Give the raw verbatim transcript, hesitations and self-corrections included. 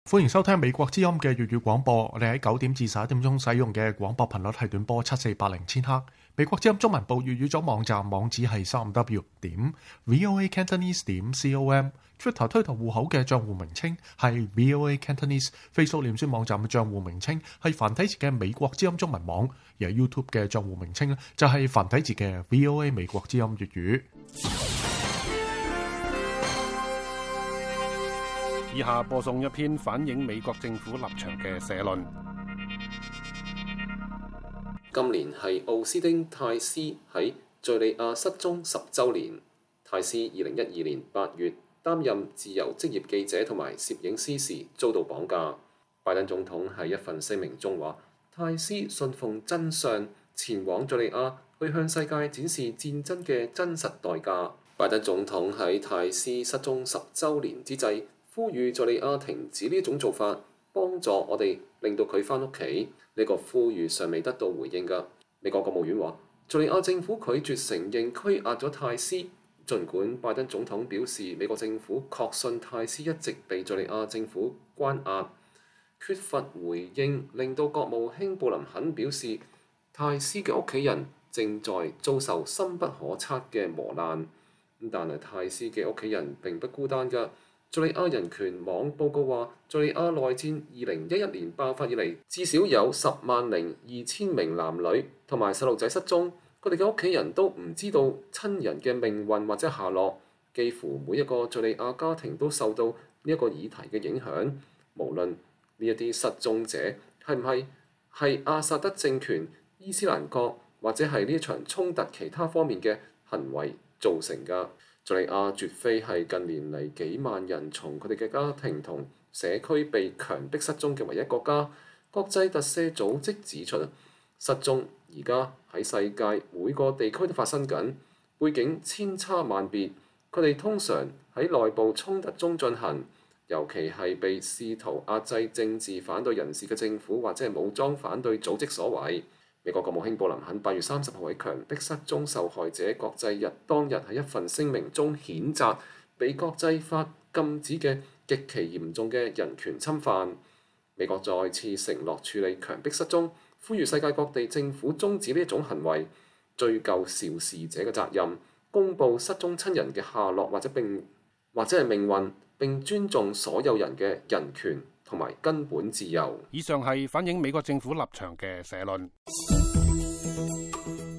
歡迎收聽美國之音嘅粵語廣播。我哋喺九點至十一點鐘使用嘅廣播頻率係短波七四八零千赫。美國之音中文部粵語組網站網址係三 w 點 voa cantonese 點 com。Twitter 推特戶口嘅賬戶名稱係 voa cantonese。Facebook 臉書網站嘅賬戶名稱係繁體字嘅美國之音中文網，而係 YouTube 嘅賬戶名稱咧就係繁體字嘅 voa 美國之音粵語。 以下播送一篇反映美國政府立場嘅社論。 今年係奧斯汀泰斯喺敘利亞失蹤十週年。泰斯二零一二年八月擔任自由職業記者同埋攝影師時遭到綁架。拜登總統喺一份聲明中話，泰斯信奉真相，前往敘利亞去向世界展示戰爭嘅真實代價。拜登總統喺泰斯失蹤十週年之際，呼籲敘利亞停止呢種做法，幫助我哋令到佢返屋企。呢個呼籲尚未得到回應㗎。美國國務院話，敘利亞政府拒絕承認拘押咗泰斯。儘管拜登總統表示美國政府確信泰斯一直被敘利亞政府關押，缺乏回應令到國務卿布林肯表示，泰斯嘅屋企人正在遭受深不可測嘅磨難。但係泰斯嘅屋企人並不孤單㗎。敘利亞人權網報告話，敘利亞內戰二零一一年爆發以嚟，至少有十萬零二千名男女同埋細路仔失蹤，佢哋嘅屋企人都唔知道親人嘅命運或者下落。幾乎每一個敘利亞家庭都受到呢一個議題嘅影響，無論呢一啲失蹤者係唔係係阿薩德政權、伊斯蘭國或者係呢一場衝突其他方面嘅行為造成㗎。敘利亞絕非係近年嚟幾萬人從佢哋嘅家庭同社區被強迫失蹤嘅唯一國家。國際特赦組織指出，失蹤而家喺世界每個地區都發生緊，背景千差萬別。佢哋通常喺內部衝突中進行，尤其係被試圖壓制政治反對人士嘅政府或者係武裝反對組織所為。美國國務卿布林肯八月三十號喺強迫失蹤受害者國際日當日喺一份聲明中譴責被國際法禁止嘅極其嚴重嘅人權侵犯。美國再次承諾處理強迫失蹤，呼籲世界各地政府終止呢一種行為，追究肇事者嘅責任，公佈失蹤親人嘅下落或者並或者係命運，並尊重所有人嘅人權同埋根本自由。 以上係反映美國政府立場嘅社論。